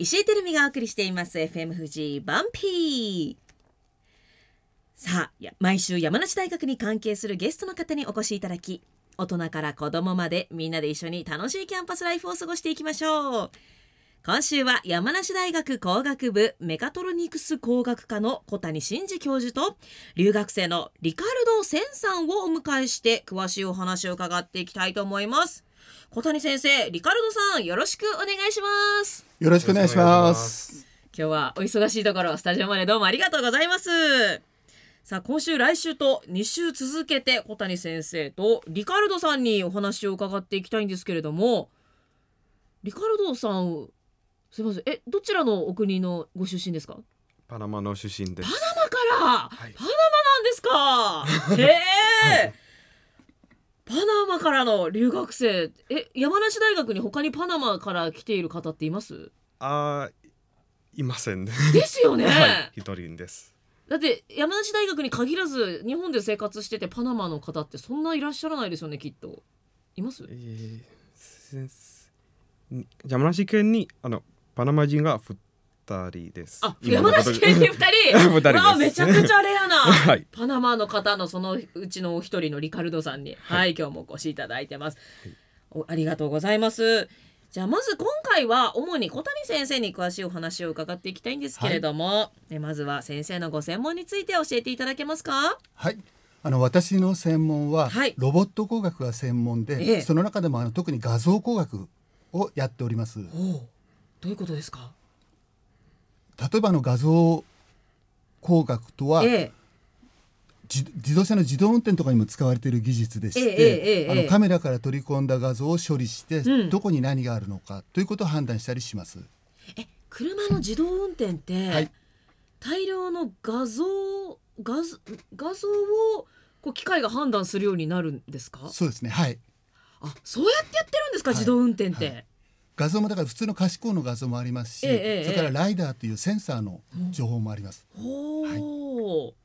石井てるみがお送りしています FM 富士バンピー。さあ、毎週山梨大学に関係するゲストの方にお越しいただき、大人から子供までみんなで一緒に楽しいキャンパスライフを過ごしていきましょう。今週は山梨大学工学部メカトロニクス工学科の小谷真嗣教授と留学生のリカルド・センさんをお迎えして詳しいお話を伺っていきたいと思います。小谷先生、リカルドさん、よろしくお願いします。 よろしくお願いします。 今日はお忙しいところスタジオまでどうもありがとうございます。さあ、今週来週と2週続けて小谷先生とリカルドさんにお話を伺っていきたいんですけれども、リカルドさん、すいません、どちらのお国のご出身ですか？ パナマの出身です。 パナマから、 はい、 パナマなんですか？へえ、はい、パナマからの留学生、山梨大学に他にパナマから来ている方っています？ いません。 ですよね。 はい、一人です。 だって山梨大学に限らず日本で生活しててパナマの方ってそんないらっしゃらないですよね、きっと。います？ 山梨県にパナマ人が2人です。 山梨県に2人 2人です。 めちゃくちゃレアな、 はい、 パナマの方のそのうちのお一人のリカルドさんに、はい、今日もお越しいただいてます、はい、ありがとうございます。じゃあまず今回は主に小谷先生に詳しいお話を伺っていきたいんですけれども、はい、まずは先生のご専門について教えていただけますか？ はい、私の専門はロボット工学が専門で、その中でも特に画像工学をやっております。 どういうことですか？ 例えば画像工学とは、自動車の自動運転とかにも使われている技術でして、カメラから取り込んだ画像を処理して、どこに何があるのかということを判断したりします。 車の自動運転って、はい、大量の画像をこう機械が判断するようになるんですか？ そうですね、はい。 そうやってやってるんですか、自動運転って。はい、 画像もだから普通の可視光の画像もありますし、それからライダーというセンサーの情報もあります。 はい、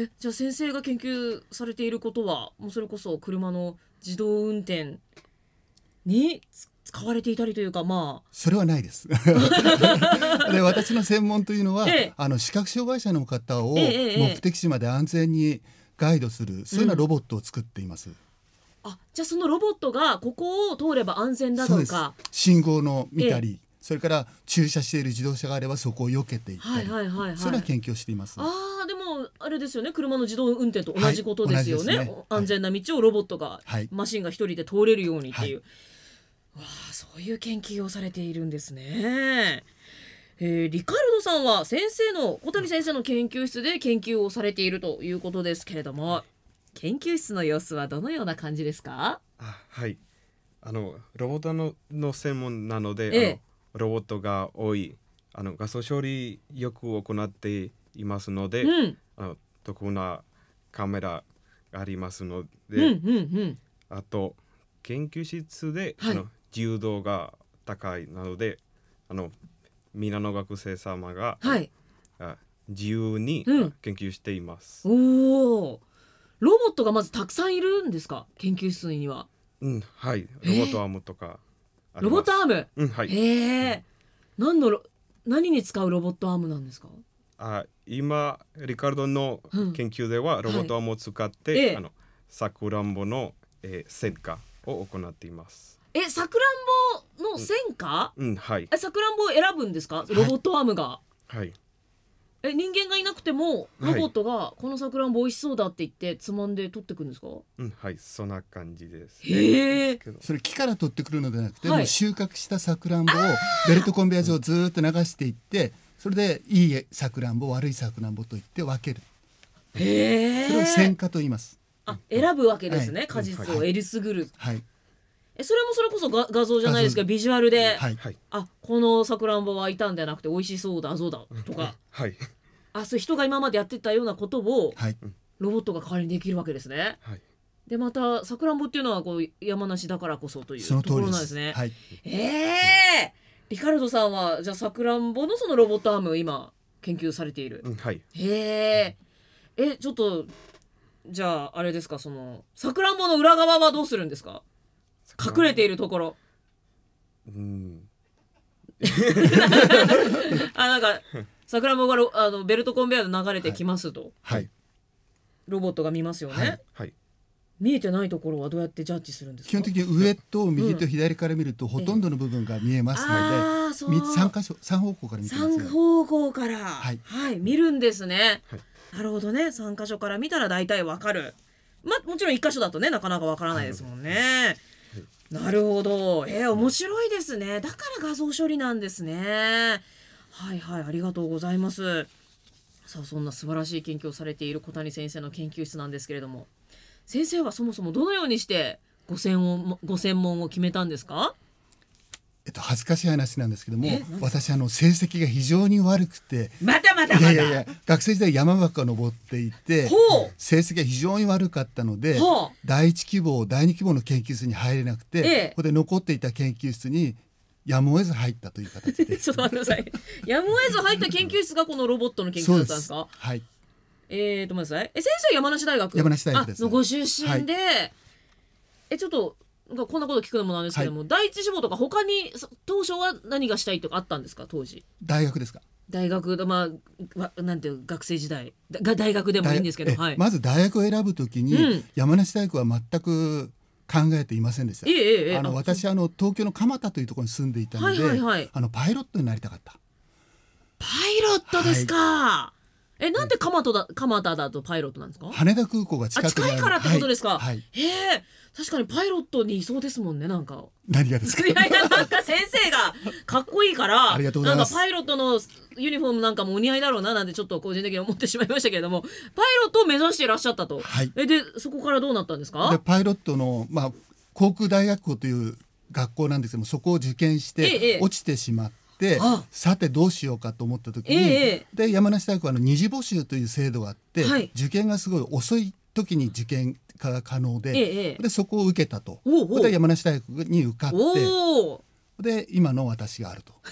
じゃあ先生が研究されていることはもうそれこそ車の自動運転に使われていたりというか、 それはないですで、私の専門というのは、視覚障害者の方を目的地まで安全にガイドする、そういうようなロボットを作っています。 じゃあそのロボットがここを通れば安全だとか、 信号の見たり、それから駐車している自動車があればそこを避けていったり、そういうような研究をしています。 でもあれですよね、車の自動運転と同じことですよね。安全な道をロボットが、マシンが一人で通れるようにっていう、そういう研究をされているんですね。リカルドさんは小谷先生の研究室で研究をされているということですけれども、研究室の様子はどのような感じですか？ はい、ロボットの専門なので、ロボットが多い画像処理よく行っていますので、特なカメラがありますので、あと研究室で、自由度が高いなので皆の学生様が、自由に研究しています。 ロボットがまずたくさんいるんですか、研究室には？ はい、ロボットアームとかロボットアーム、 はい、 何に使うロボットアームなんですか？ 今リカルドの研究では、ロボットアームを使って、さくらんぼの、選果を行っています。 さくらんぼの選果？ はい。 さくらんぼを選ぶんですか、ロボットアームが？ はい。 人間がいなくてもロボットがこのさくらんぼ美味しそうだって言ってつまんで取ってくるんですか？ はい、そんな感じです。 それ木から取ってくるのではなくて、もう収穫したさくらんぼをベルトコンベヤー上をずっと流していって、それでいいさくらんぼ、悪いさくらんぼといって分ける。それを選果と言います。 選ぶわけですね、果実をえりすぐる。それもそれこそ画像じゃないですか、ビジュアルで、このさくらんぼは傷んでなくて美味しそうだぞだとか、そういう人が今までやってたようなことを、ロボットが代わりにできるわけですね。でまたさくらんぼっていうのはこう山梨だからこそというところなんですね。リカルドさんはじゃあさくらんぼのそのロボットアームを今研究されている。ちょっとじゃああれですか、そのさくらんぼの裏側はどうするんですか？隠れているところ。 なんか桜もがベルトコンベヤーで流れてきますと、 はい、 ロボットが見ますよね、 はい、 見えてないところはどうやってジャッジするんですか？ 基本的に上と右と左から見ると、ほとんどの部分が見えますので、3方向から見てますね。 3方向から、 はいはい、見るんですね、 はい、 なるほどね。3箇所から見たら大体わかる。もちろん1箇所だとねなかなかわからないですもんね、なるほど。面白いですね。だから画像処理なんですね。はいはい、ありがとうございます。さあ、そんな素晴らしい研究をされている小谷先生の研究室なんですけれども、先生はそもそもどのようにしてご専門を決めたんですか？ 恥ずかしい話なんですけども、私成績が非常に悪くて、 またいや学生時代山ばっか登っていて、成績が非常に悪かったので、第1希望第2希望の研究室に入れなくて、ここで残っていた研究室にやむを得ず入ったという形でちょっと待ってください。やむを得ず入った研究室がこのロボットの研究だったんですか？ はい。 待ってください。先生山梨大学ですのご出身で、ちょっとこんなこと聞くのもなんですけども、第一志望とか他に当初は何がしたいとかあったんですか？当時大学ですか？ 大学なんていう学生時代大学でもいいんですけど、 まず大学を選ぶときに、山梨大学は全く考えていませんでした。私東京の蒲田というところに住んでいたので、パイロットになりたかった。 パイロットですか？なんで蒲田だとパイロットなんですか？ 羽田空港が近くにある。 近いからってことですか？ はい確かにパイロットにいそうですもんね。なんか何がですか？ なんか先生がかっこいいからありがとうございます。 なんかパイロットのユニフォームなんかもお似合いだろうななんてちょっと個人的に思ってしまいましたけれども、パイロットを目指していらっしゃったと、でそこからどうなったんですか？ でパイロットの、航空大学校という学校なんですけども、そこを受験して落ちてしまって、さてどうしようかと思った時に、で山梨大学は二次募集という制度があって、受験がすごい遅い時に受験が可能で、でそこを受けたと。で山梨大学に受かって、で今の私があると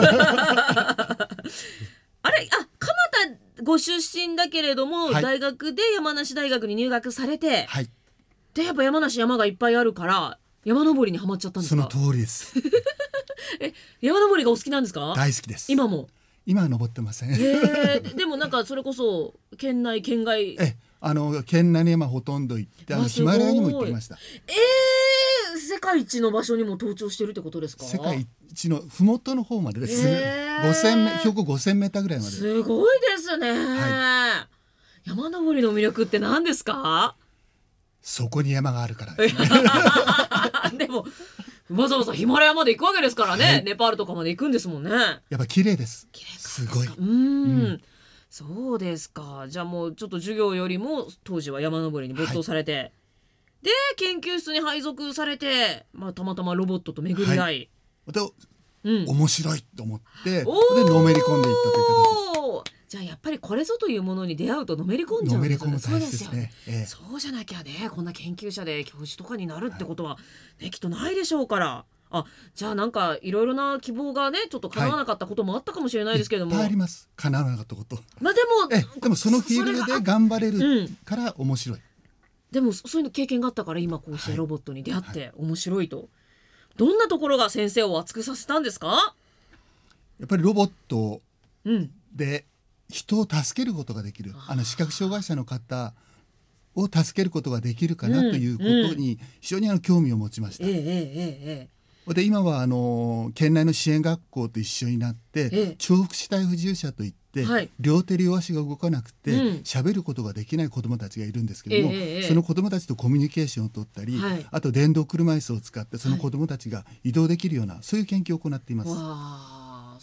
あれ蒲田ご出身だけれども、大学で山梨大学に入学されて、でやっぱ山梨山がいっぱいあるから山登りにはまっちゃったんですか？ その通りです山登りがお好きなんですか？ 大好きです。 今も？ 今は登ってませんでもなんかそれこそ県内県外県内にほとんど行って、ヒマラヤにも行ってきました。 世界一の場所にも登頂してるってことですか？ 世界一のふもとの方までです、標高5000メーターぐらいまで。 すごいですね、山登りの魅力って何ですか？ そこに山があるからですねでもわざわざヒマラヤまで行くわけですからね、ネパールとかまで行くんですもんね。 やっぱ綺麗です。すごい。 そうですか。じゃあもうちょっと授業よりも当時は山登りに没頭されて、で研究室に配属されて、たまたまロボットと巡り合い、 面白いと思って、でのめり込んでいったという形です。 じゃあやっぱりこれぞというものに出会うとのめり込んじゃうんですよね。 そうですね。 そうじゃなきゃね、こんな研究者で教授とかになるってことは、きっとないでしょうから。じゃあなんかいろいろな希望がねちょっと叶わなかったこともあったかもしれないですけども、 いっぱいあります。叶わなかったこと。 でもそのフィールドで頑張れるから面白い。 でもそういうの経験があったから今こうしてロボットに出会って面白いと、どんなところが先生を熱くさせたんですか？ やっぱりロボットで人を助けることができる、視覚障害者の方を助けることができるかなということに非常に興味を持ちました。で今は県内の支援学校と一緒になって、聴福祉体不自由者といって、両手両足が動かなくて喋ることができない子どもたちがいるんですけども、その子どもたちとコミュニケーションを取ったり、あと電動車椅子を使ってその子どもたちが移動できるような、そういう研究を行っています。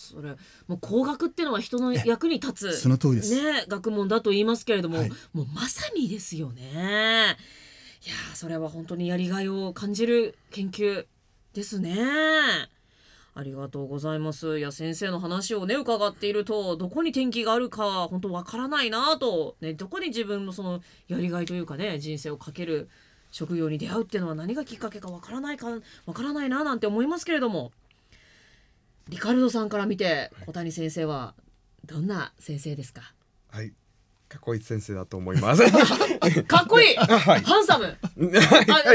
それもう工学っていうのは人の役に立つその通りです、 学問だと言いますけれども、もうまさにですよね。いやそれは本当にやりがいを感じる研究ですね。ありがとうございます。いや先生の話をね伺っていると、どこに転機があるか本当わからないなと、どこに自分のそのやりがいというかね人生をかける職業に出会うっていうのは何がきっかけかわからないななんて思いますけれども、リカルドさんから見て小谷先生はどんな先生ですか？ かっこいい先生だと思いますかっこいい、ハンサム、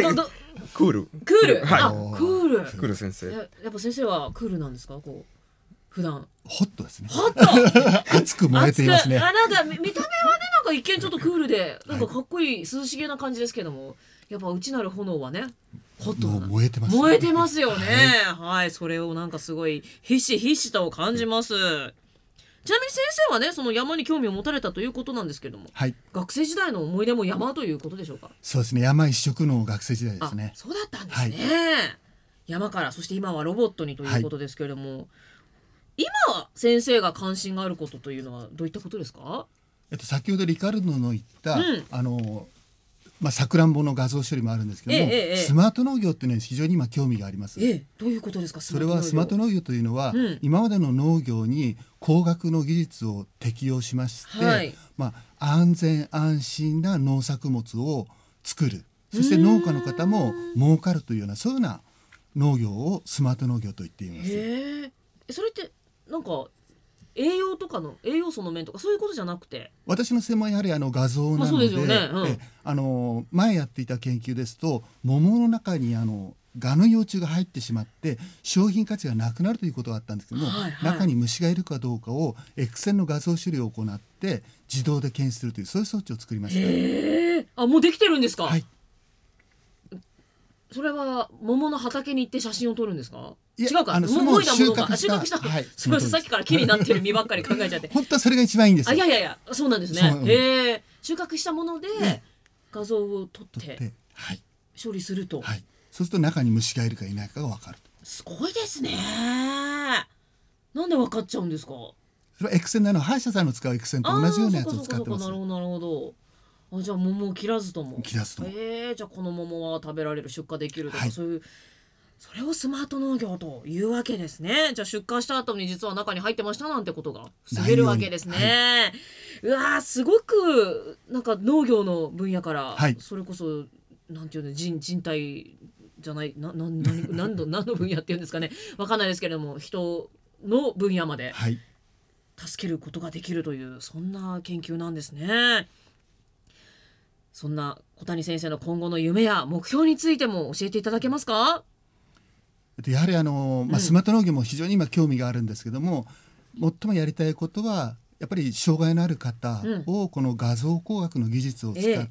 クール、 クール先生。 ややっぱ先生はクールなんですか？ 普段ホットですね。 ホット熱く燃えていますね。 なんか見た目はね、なんか一見ちょっとクールでなんかかっこいい涼しげな感じですけども、やっぱ内なる炎はねホットもう燃えてます、 燃えてますよね。はい、それをなんかすごいひしひしと感じます。ちなみに先生はね、その山に興味を持たれたということなんですけども、 はい、 学生時代の思い出も山ということでしょうか？ そうですね、山一色の学生時代ですね。 そうだったんですね。山から、そして今はロボットにということですけれども、今先生が関心があることというのはどういったことですか？ 先ほどリカルドの言った、さくらんぼの画像処理もあるんですけども、スマート農業っていうのに非常に今興味があります。 どういうことですか？ それはスマート農業というのは、今までの農業に工学の技術を適用しまして、安全安心な農作物を作る、そして農家の方も儲かるというような、そういうような農業をスマート農業と言っています。 それってなんか栄養とかの栄養素の面とかそういうことじゃなくて、 私の専門はやはり画像なので、前やっていた研究ですと、桃の中にガの幼虫が入ってしまって商品価値がなくなるということがあったんですけども、中に虫がいるかどうかを X 線の画像処理を行って自動で検出するという、そういう装置を作りました。 もうできてるんですか？ はい。 それは桃の畑に行って写真を撮るんですか？違うか、 もう収穫した。すみません、さっきから木になってる実ばっかり考えちゃって。 本当はそれが一番いいんですよ。 いや、そうなんですね。収穫したもので画像を撮って処理すると、 そうすると中に虫がいるかいないかが分かる。 すごいですね。なんで分かっちゃうんですか？ それは X 線なの、歯医者さんの使う X 線と同じようなやつを使ってます。 なるほど。じゃあ桃を切らずとも。 じゃあこの桃は食べられる、出荷できるとか、そういう、それをスマート農業というわけですね。じゃあ出荷した後に実は中に入ってましたなんてことが防げるわけですね。うわ、すごくなんか農業の分野から、それこそなんていうの、人体じゃない、何の分野っていうんですかね、わかんないですけれども、人の分野まで助けることができるという、そんな研究なんですね。そんな小谷先生の今後の夢や目標についても教えていただけますか？ やはりスマート農業も非常に今興味があるんですけども、最もやりたいことはやっぱり障害のある方をこの画像工学の技術を使って、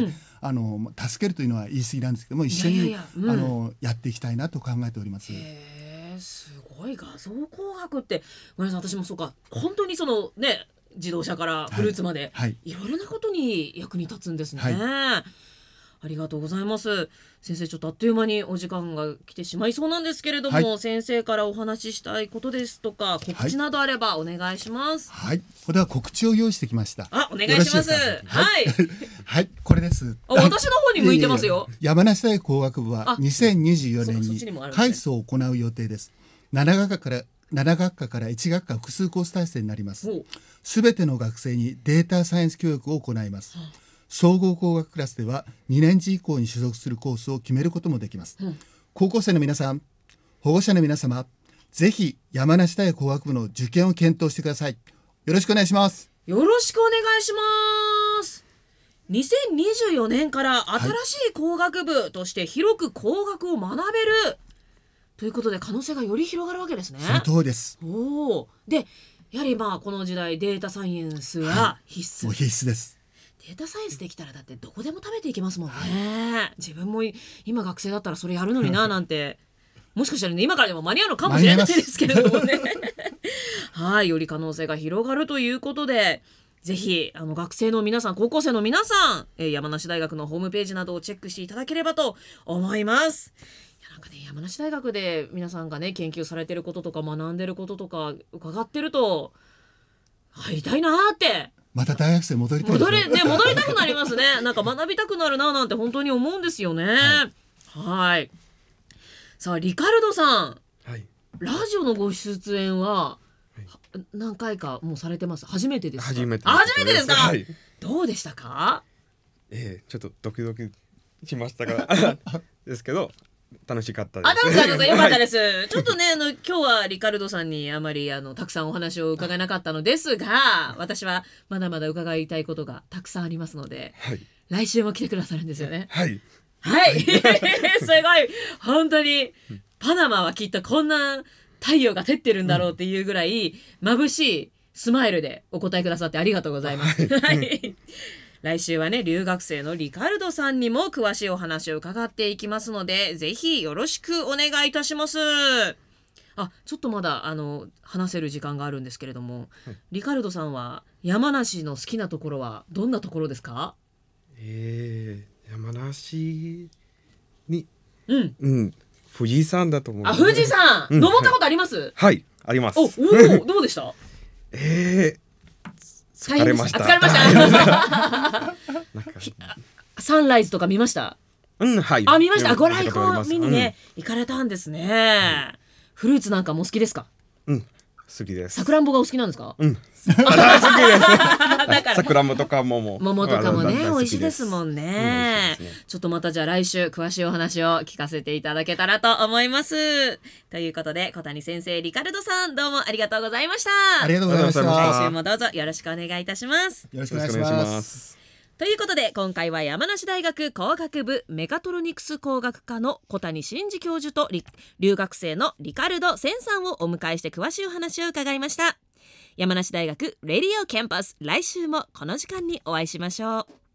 助けるというのは言い過ぎなんですけども、一緒にやっていきたいなと考えております。 すごい、画像工学って、ごめんなさい、私もそうか、本当にそのね、自動車からフルーツまで、いろいろなことに役に立つんですね。ありがとうございます。先生、ちょっとあっという間にお時間が来てしまいそうなんですけれども、先生からお話ししたいことですとか告知などあればお願いします。 これは告知を用意してきました。 お願いします。 これです。 私の方に向いてますよ。 山梨大学工学部は2024年に改装を行う予定です。7学科から1学科複数コース体制になります。すべての学生にデータサイエンス教育を行います。総合工学クラスでは2年次以降に所属するコースを決めることもできます。高校生の皆さん、保護者の皆様、ぜひ山梨大学工学部の受験を検討してください。よろしくお願いします。 よろしくお願いします。2024年から新しい工学部として広く工学を学べるということで、可能性がより広がるわけですね。 その通りです。 で、やはりこの時代データサイエンスは必須、 もう必須です。 データサイエンスできたらだってどこでも食べていけますもんね。自分も今学生だったらそれやるのにななんてもしかしたらね、今からでも間に合うのかもしれないですけれどもねより可能性が広がるということで、ぜひ学生の皆さん、高校生の皆さん、山梨大学のホームページなどをチェックしていただければと思います。なんかね、山梨大学で皆さんがね、研究されてることとか学んでることとか伺ってると、入りたいなーって、 また大学生戻りたいですね。 戻りたくなりますね。なんか学びたくなるななんて本当に思うんですよね。さあ、リカルドさん、ラジオのご出演は何回かもうされてます？初めてですか？初めてですか？どうでしたか？ ちょっとドキドキしましたからですけど、楽しかったです。 楽しかったです。よかったです。ちょっとね、今日はリカルドさんにあまりたくさんお話を伺えなかったのですが、私はまだまだ伺いたいことがたくさんありますので、来週も来てくださるんですよね。すごい、本当にパナマはきっとこんな太陽が照ってるんだろうっていうぐらい眩しいスマイルでお答えくださってありがとうございます、はい、来週はね留学生のリカルドさんにも詳しいお話を伺っていきますのでぜひよろしくお願いいたします。ちょっとまだ話せる時間があるんですけれども、はい、リカルドさんは山梨の好きなところはどんなところですか？ 山梨に、富士山だと思う。 富士山、登ったことあります？ はいあります。 どうでした？ 疲れました。 サンライズとか見ました？ はい。 見ました。ご来光見にね、行かれたんですね。フルーツなんかも好きですか？ 好きです。 さくらんぼがお好きなんですか？ 好きです。だからさくらんぼとか桃とかもね美味しいですもんね。ちょっとまたじゃあ来週詳しいお話を聞かせていただけたらと思います。ということで小谷先生、リカルドさんどうもありがとうございました。 ありがとうございました。 来週もどうぞよろしくお願いいたします。 よろしくお願いします。 ということで今回は山梨大学工学部メカトロニクス工学科の小谷真嗣教授と留学生のリカルド・センさんをお迎えして詳しいお話を伺いました。山梨大学レディオキャンパス、来週もこの時間にお会いしましょう。